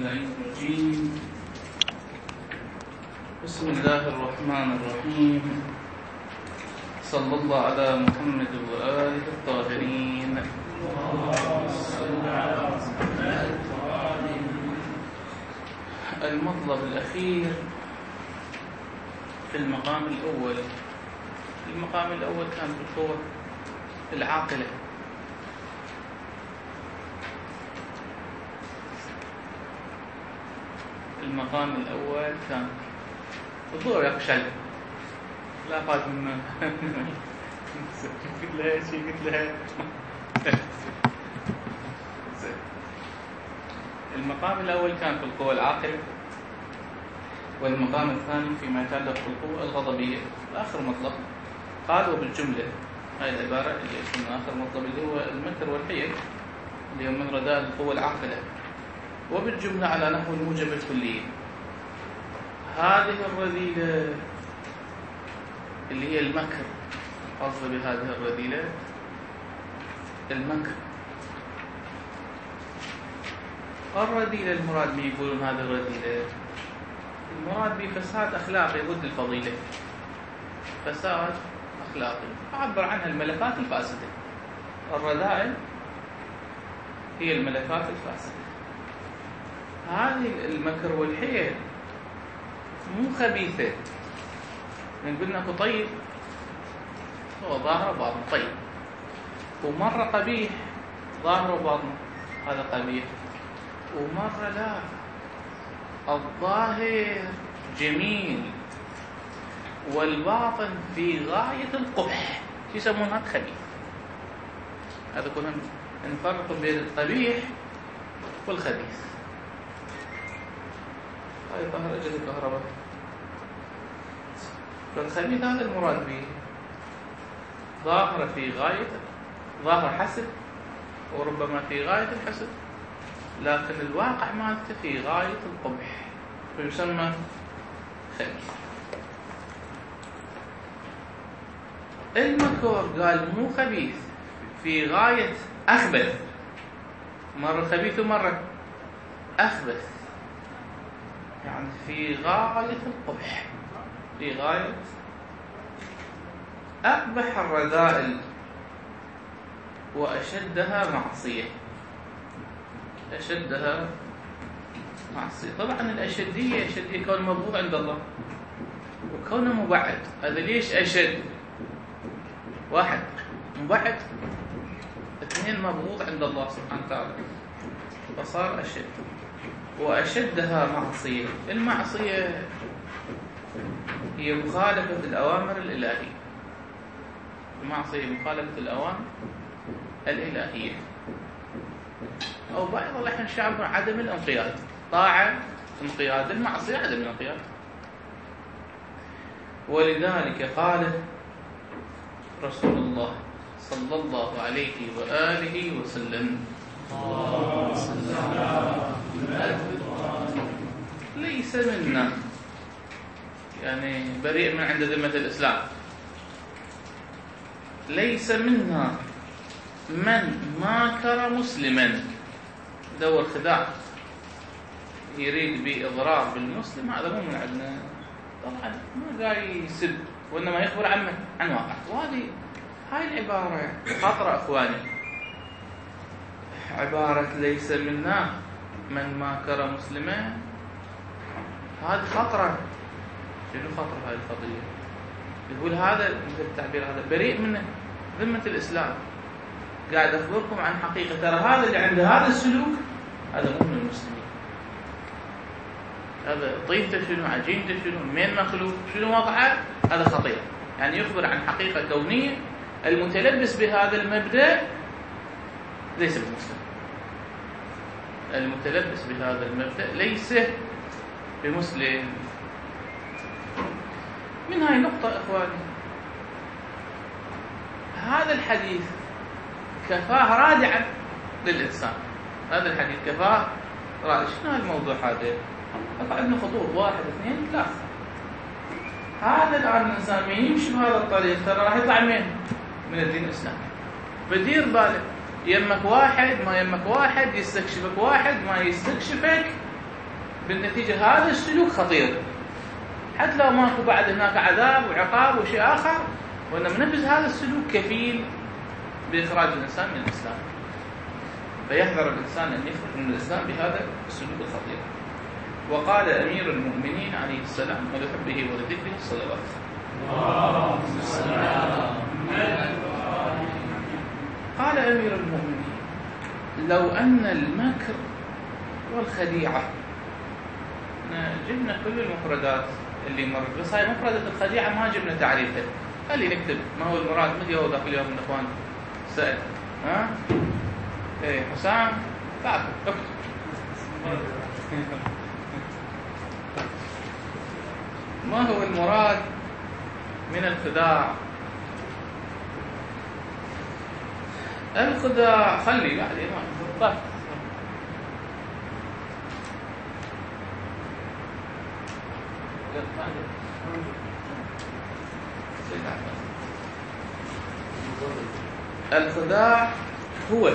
اللعين الرجيم. بسم الله الرحمن الرحيم. صلى الله على محمد وآله الطاهرين. المطلب الأخير في المقام الأول. المقام الأول كان في القوة العاقلة. المقام الأول كان الضوء يقشل. لا قادم من قلت لها شيء قلت لها المقام الأول كان في القوة العاقلة، والمقام الثاني فيما يتعلق بالقوة الغضبية. آخر مطلب قالوا بالجملة هاي العبارة اللي اسمها آخر مطلب اللي هو المكر والحيل اللي هو من رداء القوة العاقلة، وبالجملة على نحو الموجب الكلي. هذه الرذيلة اللي هي المكر، قصد بهذه الرذيلة المكر. الرذيلة المراد به يقولون هذه الرذيلة المراد به فساد أخلاقي ضد الفضيلة، فساد أخلاقي أعبر عنها الملكات الفاسدة. الرذائل هي الملكات الفاسدة. هذه المكر والحيل مو خبيثة، من قلنا أكو طيب هو ظاهر وباطن طيب، ومرة قبيح ظاهر وباطن هذا قبيح، ومرة لا الظاهر جميل والباطن في غاية القبح، شو يسمون هذا خبيث. هذا كنا نفرق بين القبيح والخبيث. هاي ظهر أجل الكهرباء. فالخبيث هذا المراد به ظاهر في غاية ظاهر حسن، وربما في غاية الحسن، لكن الواقع مالته في غاية القبح، فيسمى خبيث. المكر قال مو خبيث، في غاية أخبث، مرة خبيث ومرة أخبث، يعني في غاية القبح، في غاية أقبح الرذائل وأشدها معصية. أشدها معصية. طبعا الأشدية أشدية كون مبغوض عند الله وكونه مبعد. هذا ليش أشد؟ واحد مبعد، اثنين مبغوض عند الله سبحانه وتعالى، فصار أشد. وأشدها معصية. المعصية هي مخالفة الأوامر الإلهية. المعصية مخالفة الأوامر الإلهية، أو بعض الأحيان شعب عدم الانقياد. طاعة انقياد، المعصية عدم الانقياد. ولذلك قال رسول الله صلى الله عليه وآله وسلم: ليس منا، يعني بريء من عند ذمة الإسلام. ليس منا من ماكر مسلما، دور خداع يريد بإضرار بالمسلم، هذا مو من عندنا. طبعا ما قاعد يسب وإنما يخبر عن واقع. وهذه هاي العبارة خطرة أخواني. عبارة ليس منا من ماكر مسلما، هذه خطرة. شنو خطرة هاي القضية؟ يقول هذا مثل التعبير هذا بريء من ذمة الإسلام، قاعد أخبركم عن حقيقة، ترى هذا اللي عنده هذا السلوك هذا مو من المسلمين. هذا طيبته شنو، عجينته شنو، من مخلوق شنو وضعه، هذا خطير. يعني يخبر عن حقيقة كونية. المتلبس بهذا المبدأ ليس بمسلم. المتلبس بهذا المبدأ ليس بمسلم. من هاي النقطة إخواني، هذا الحديث كفاه رادعا للإنسان. هذا الحديث كفاه رادعا. شنو الموضوع هذا؟ عندنا خطوط 1 2 3. هذا الآن الإنسان من يمشي بهذا الطريق ترى راح يطلع من الدين الإسلامي. فدير بالك، يمك واحد ما يمك واحد، يستكشفك واحد ما يستكشفك، بالنتيجة هذا السلوك خطير، حتى لو ماكو بعد هناك عذاب وعقاب وشيء آخر، وأن منفذ هذا السلوك كفيل بإخراج الإنسان من الإسلام. فيحذر الإنسان أن يخرج من الإسلام بهذا السلوك الخطير. وقال أمير المؤمنين عليه السلام ولحبه ولذكره الصلوات: قال أمير المؤمنين: لو أن المكر والخديعة، جبنا كل المفردات اللي مرت، بس هاي مفردة الخديعة ما جبنا تعريفها. خلي نكتب ما هو المراد. ما جاوب ذاك اليوم من اخوان سأل ايه حسام تعال اكتب. ما هو المراد من الخداع؟ الخداع خلي بعد ما الخداع هو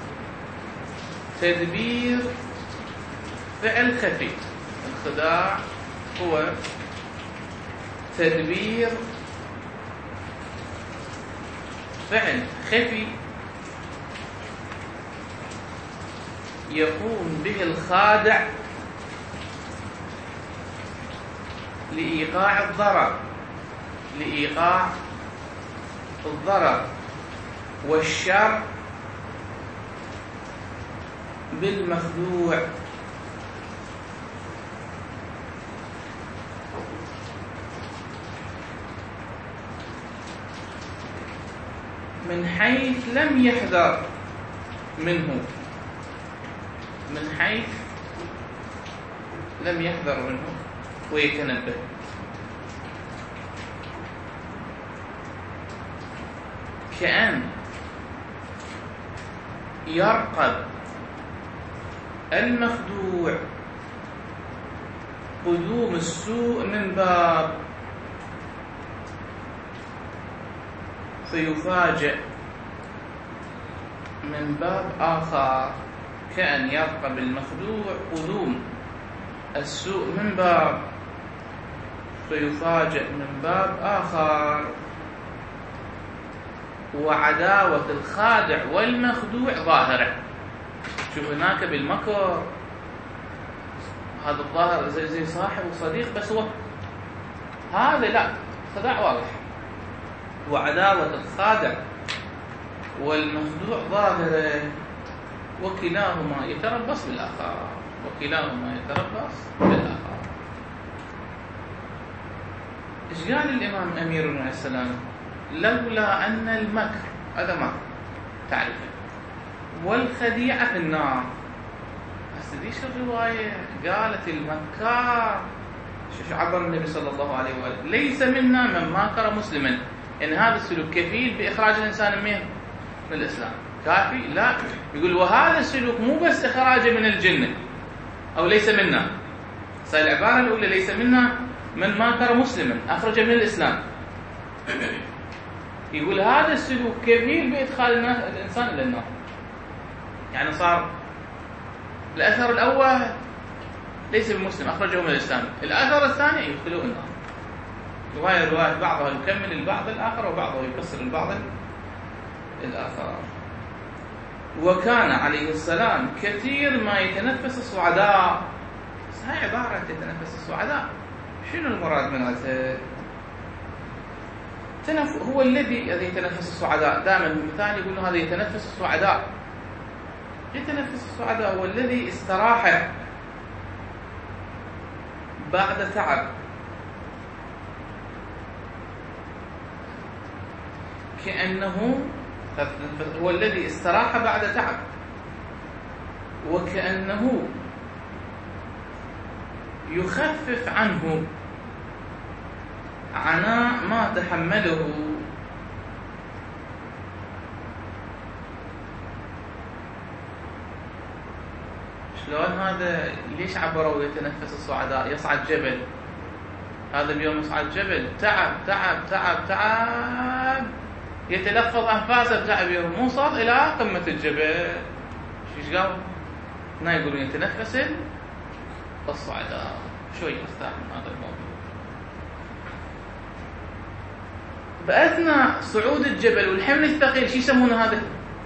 تدبير فعل خفي. الخداع هو تدبير فعل خفي يقوم به الخادع لإيقاع الضرر والشر بالمخدوع. من حيث لم يحذر منه، ويتنبه. كأن يرقب المخدوع قدوم السوء من باب فيفاجئ من باب آخر. كأن يرقب المخدوع قدوم السوء من باب فيفاجئ من باب آخر. وعداوة الخادع والمخدوع ظاهرة. شوف هناك بالمكر هذا الظاهر زي صاحب وصديق، بس هو هذا لا، خداع واضح. وعداوة الخادع والمخدوع ظاهرة، وكلاهما يتربص بالآخر. إيش قال الإمام أمير عليه السلام؟ لولا أن المكر هذا ما تعرفه والخديعة في النار. هسه ديش الرواية قالت المكار، شو عبر النبي صلى الله عليه وآله: ليس منا من ماكر مسلما. إن هذا السلوك كفيل بإخراج الإنسان من الإسلام. كافي؟ لا، يقول وهذا السلوك مو بس إخراجه من الجنة أو ليس منا. صار العبارة الأولى ليس منا من ماكر مسلما، أخرج من الإسلام. يقول هذا السلوك كفيل بإدخال الإنسان إلى النار. يعني صار الأثر الأول ليس بمسلم، أخرجه من الإسلام. الأثر الثاني يدخله النار. رواية بعضها يكمل البعض الآخر، وبعضها يفسر البعض الآخر. وكان عليه السلام كثير ما يتنفس الصعداء. هاي عبارة يتنفس الصعداء، شنو المراد من هذا؟ هو الذي يتنفس الصعداء. دائما المثال يقول هذا يتنفس الصعداء. يتنفس الصعداء هو الذي استراح بعد تعب. كأنه هو الذي استراح بعد تعب، وكأنه يخفف عنه عناء ما تحمله. شلون هذا؟ ليش عبروا يتنفس الصعداء؟ يصعد جبل، هذا اليوم يصعد جبل، تعب تعب تعب تعب، يتلفظ أنفاسه بتعبير، موصل إلى قمة الجبل. ايش قال؟ هنا يقولون يتنفس الصعداء. شوي أفتح من هذا الموضوع. بأثناء صعود الجبل والحمل الثقيل شو يسمونه هذا؟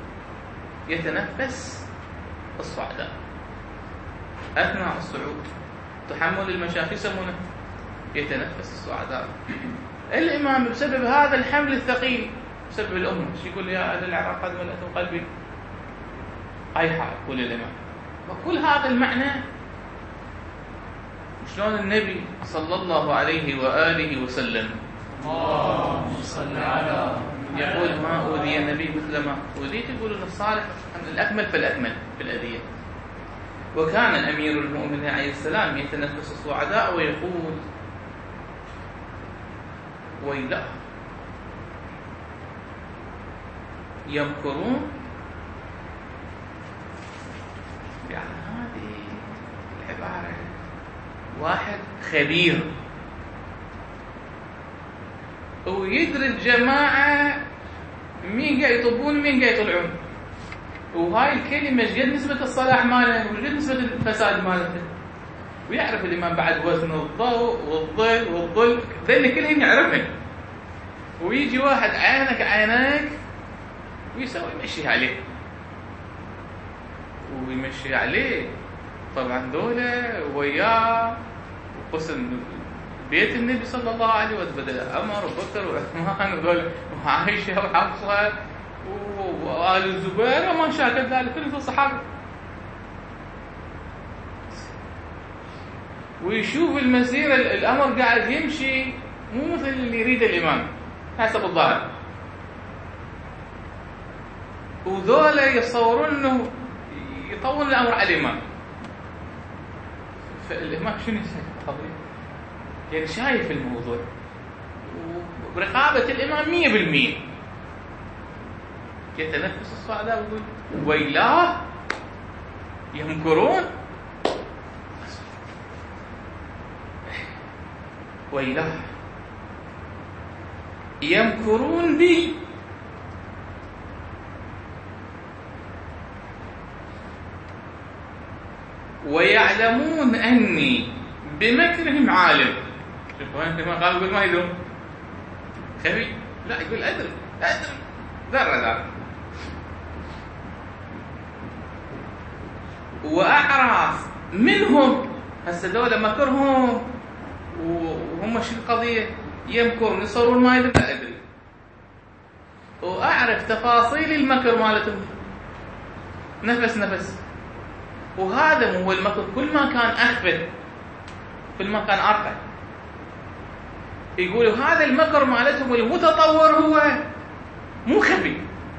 يتنفس الصعداء. أثناء الصعود تحمل المشاة يسمونه يتنفس الصعداء. الإمام بسبب هذا الحمل الثقيل بسبب الأمة شو يقول؟ يا أهل العراق قد ملأتم قلبي أيحاء. يقول الإمام وكل هذا المعنى شلون النبي صلى الله عليه وآله وسلم يقول ما أوذي النبي مثل ما أوذيت. يقول الصالح الأكمل فالأكمل في الأذية. وكان أمير المؤمنين عليه السلام يتنفس الصعداء ويقول ويلا يمكرون. يعني هذه العبارة واحد خبير ويدري الجماعة مين قاعد يطبون مين قاعد يطلعون، وهاي الكلمة قد نسبة الصلاح مالها وقد نسبة الفساد مالها، ويعرف الإمام بعد وزن الضوء والظل والظل ذن كلهم يعرفهم. ويجي واحد عينك عينك ويسوي يمشي عليه ويمشي عليه. طبعا دولة وياه وقسم بيت النبي صلى الله عليه وسلم عمر وبكر وعثمان ودول وعائشة وحفصة وآل الزبير وما شاكل ذلك كل الصحابة. ويشوف المسيرة الأمر قاعد يمشي مو مثل اللي يريد الإمام حسب الظاهر، وذولا يصورون انه يطول الامر على الامام. فالامام شنو يسوي؟ يعني شايف الموضوع ورقابة الامام 100%. يتنفس الصعداء ويقول ويلاه يمكرون ويلاه يمكرون بي ويعلمون أني بمكرهم عالم. شوفوا أنت ما قال يقول ما يدرون خفي، لا يقول أدري ذرة وأعرف منهم. هسه دولة مكرهم وهم شو القضية؟ يمكرون يصورون ما يدري، لا أدري. وأعرف تفاصيل المكر مالتهم نفس. وهذا هو المكر. كل ما كان أخفت كل ما كان أرقى. يقولوا هذا المكر مالتهم المتطور هو مو خفي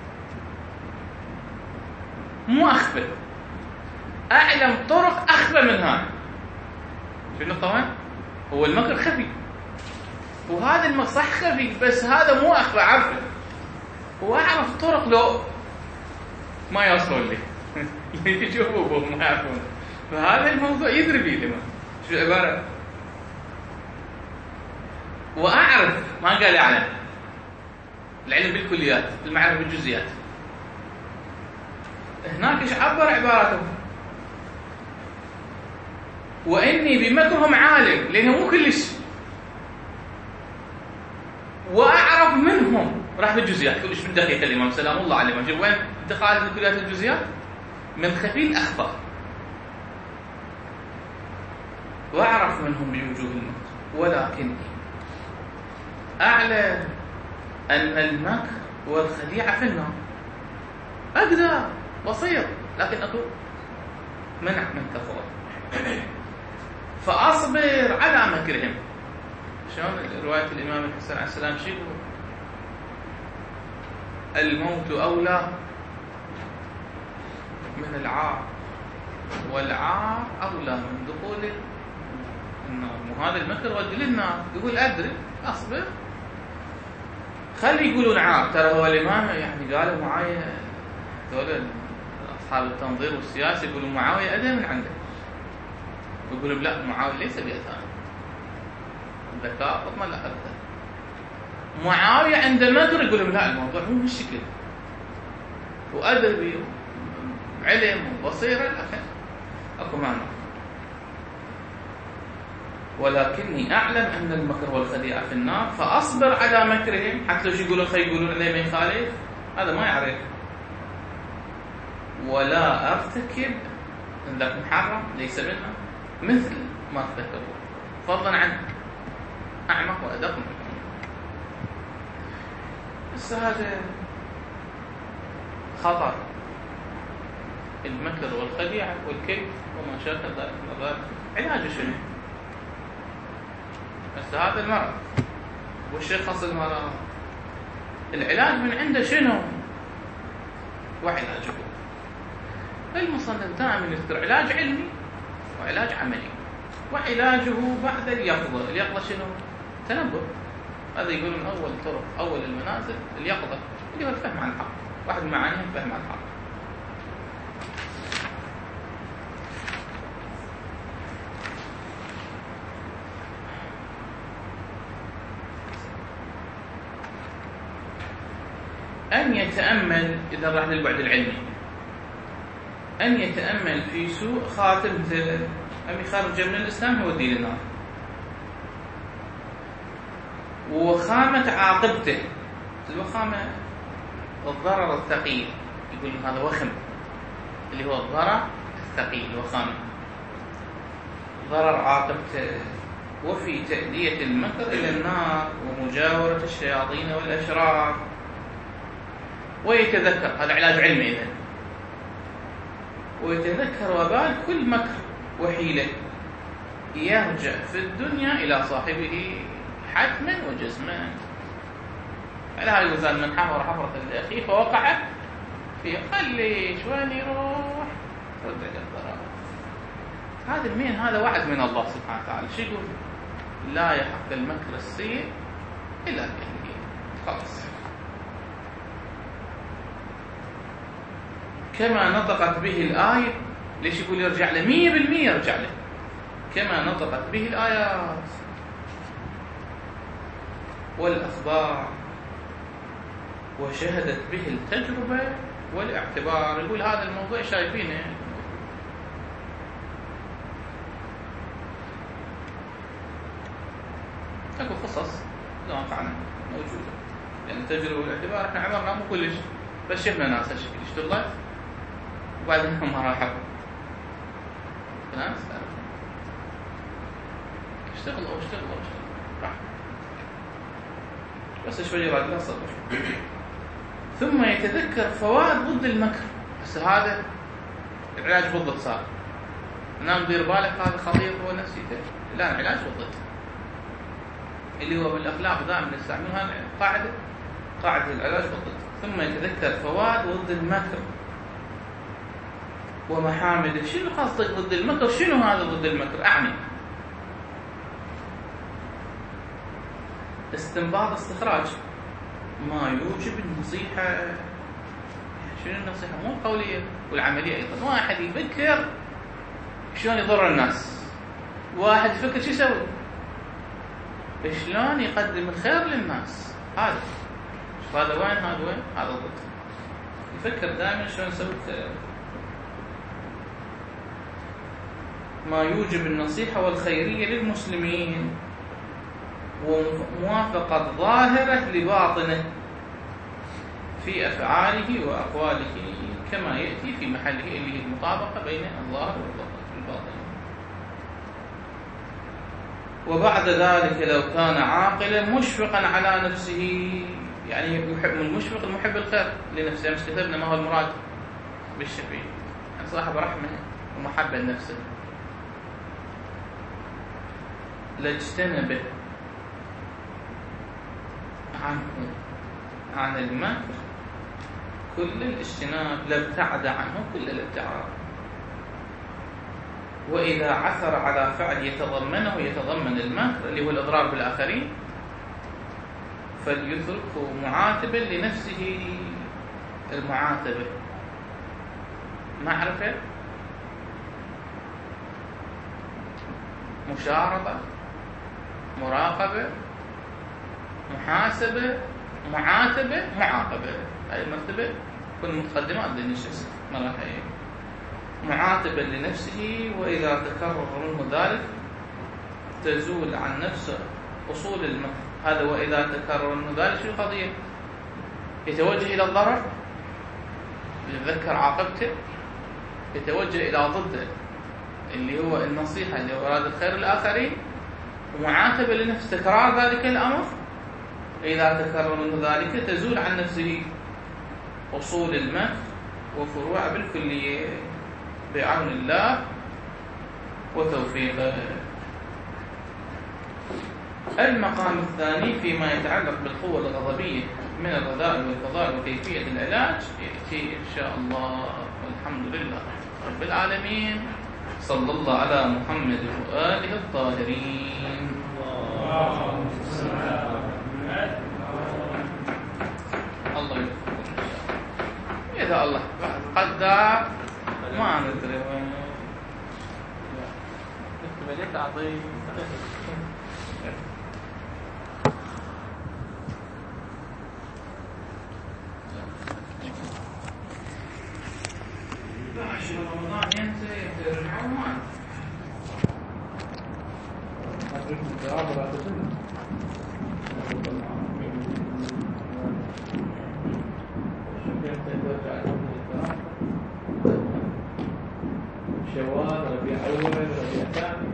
مو أخفى، أعلم طرق أخفى من هذا. شنو طبعا هو المكر خفي، وهذا المكر صح خفي بس هذا مو أخفى عارفه، وأعرف طرق لو ما يوصل لي يشوفوا ما يعرفون. فهذا الموضوع يدري بيه الإمام شو العبارة. وأعرف ما قال أعلم، العلم بالكليات المعرفة بالجزئيات. هناك إيش عبر عباراتهم وإني بمكرهم عالم لأنه مو كلش، وأعرف منهم راح بالجزئيات كلش من دقيقة. الإمام سلام الله عليه ما وين انتقال من كليات الجزئيات من خفي الأخفى. وأعرف منهم بوجوه المكر ولكني أعلم أن المكر والخديعة في النار. أقدر بسيط لكن أكو منع من تفوت، فأصبر على مكرهم. شلون رواية الإمام الحسن عليه السلام شيء الموت أولى من العار والعار أولى من دخول النار. وهذا المكر ودي للنار. يقول أدري أصبر خلي يقولون عار. ترى هو الإمام يعني قالوا معايا دول أصحاب التنظير والسياسة يقولوا معاوية أدري من عنده، يقولوا لا معاوية ليس بأثان الذكاء فضلا لا أبدا. معاوية عند مكر يقولوا لا الموضوع مو بالشكل، وأدري علم وبصيرة لكن أكو معنى. ولكني أعلم أن المكر والخديعة في النار فأصبر على مكرهم. حتى لو يقولون يقولون عليه ما يخالف، هذا ما يعرف. ولا أرتكب ذاك محرم ليس منها مثل ما ارتكبوا، فضلا عن أعمق وأدق منهم. بس هذا خطر المكر والخديعة والكذب وما شابه ذلك من الضرر. علاجه شنو؟ بس هذا المرض والشخص المرض العلاج من عنده شنو؟ وعلاجه المصنف دائما يذكر علاج علمي وعلاج عملي. وعلاجه بعد اليقظة. اليقظة شنو؟ تنبه. هذا يقول من أول طرق أول المنازل اليقظة، اللي هو الفهم عن الحق. واحد من معانيه الفهم عن الحق. أن يتأمل، إذا راح للبعد العلمي، أن يتأمل في سوء خاتم أم يخرج من الإسلام هو الدين النار، وخامة عاقبته. الوخامة الضرر الثقيل، يقول هذا وخم، اللي هو الضرر الثقيل الوخامة، ضرر عاقبته. وفي تأدية المكر إلى النار ومجاورة الشياطين والأشرار. ويتذكر، هذا علاج علمي إذن، ويتذكر وبال كل مكر وحيلة يرجع في الدنيا إلى صاحبه حتما وجزما. على هذا الوزان من حفر حفرة لأخيه فوقع فيه، خلي شوان يروح رجع الضرر. هذا مين؟ هذا وعد من الله سبحانه وتعالى. شو يقول؟ لا يحق المكر السيء إلا بأهله. خلاص. كما نطقت به الآية. ليش يقول يرجع له؟ 100% يرجع له. كما نطقت به الآيات والأخبار وشهدت به التجربة والاعتبار. يقول هذا الموضوع شايفينه. اكو قصص لا فعلا موجودة، لأن التجربة والاعتبار احنا عمرنا مو كلش، بس شفنا ناس هالشكل اشتغلت وبعدين ما راحوا. ناس اشتغلوا راح بس شوي بعد لا صبر. ثم يتذكر فوائد ضد المكر. بس هذا العلاج بالضد صار. نام دير بالك هذا خطير هو نفسيته. لا، العلاج بالضد اللي هو بالاخلاق دائما نستعملها قاعده العلاج بالضد. ثم يتذكر فوائد ضد المكر ومحامده. شنو قصدك ضد المكر؟ شنو هذا ضد المكر؟ أعني استنباط استخراج ما يوجب النصيحة. شنو النصيحة؟ مو القولية والعملية أيضا. واحد يفكر شلون يضر الناس، واحد يفكر شو يسوي، شلون يقدم الخير للناس. هذا وين؟ هذا وين؟ هذا ضد. يفكر دائما شلون يسوي الخير. ما يوجب النصيحة والخيرية للمسلمين وموافقة ظاهره لباطنه في أفعاله وأقواله كما يأتي في محله، اللي هي المطابقة بين الظاهر والباطن. وبعد ذلك لو كان عاقلا مشفقا على نفسه، يعني المشفق المحب الخير لنفسه. مش كتبنا ما هو المراد بالشفيع، يعني صاحب رحمة ومحبة لنفسه. لاجتنب عن المكر كل الاجتناب، لابتعد عنه كل الابتعاد. وإذا عثر على فعل يتضمن المكر اللي هو الإضرار بالآخرين فليتركه معاتبا لنفسه. المعاتبة معرفة، مشارطة، مراقبة، محاسبة، معاتبة، معاقبة. هاي المرتبة كل متقدمات للنشس معاتبا لنفسه. وإذا تكرر منه ذلك تزول عن نفس أصول المكر. هذا وإذا تكرر من ذلك شو القضية؟ يتوجه إلى الضرر، يتذكر عاقبته، يتوجه إلى ضده اللي هو النصيحة اللي هو إرادة الخير للآخرين، ومعاتبة لنفس تكرار ذلك الأمر. إذا تكرر من ذلك تزول عن نفسه أصول المكر وفروع بالكلية بعون الله وتوفيقه. المقام الثاني فيما يتعلق بالقوة الغضبية من الرذائل والفضائل وكيفية العلاج يأتي إن شاء الله، والحمد لله رب العالمين. صلى الله على محمد وآله الطاهرين. الله يوفقكم إن شاء الله. إذا الله قدر ما ندري وين بديت أعطيه رمضان ينتهي يرجعون ما شوال ربيع أول ربيع ثاني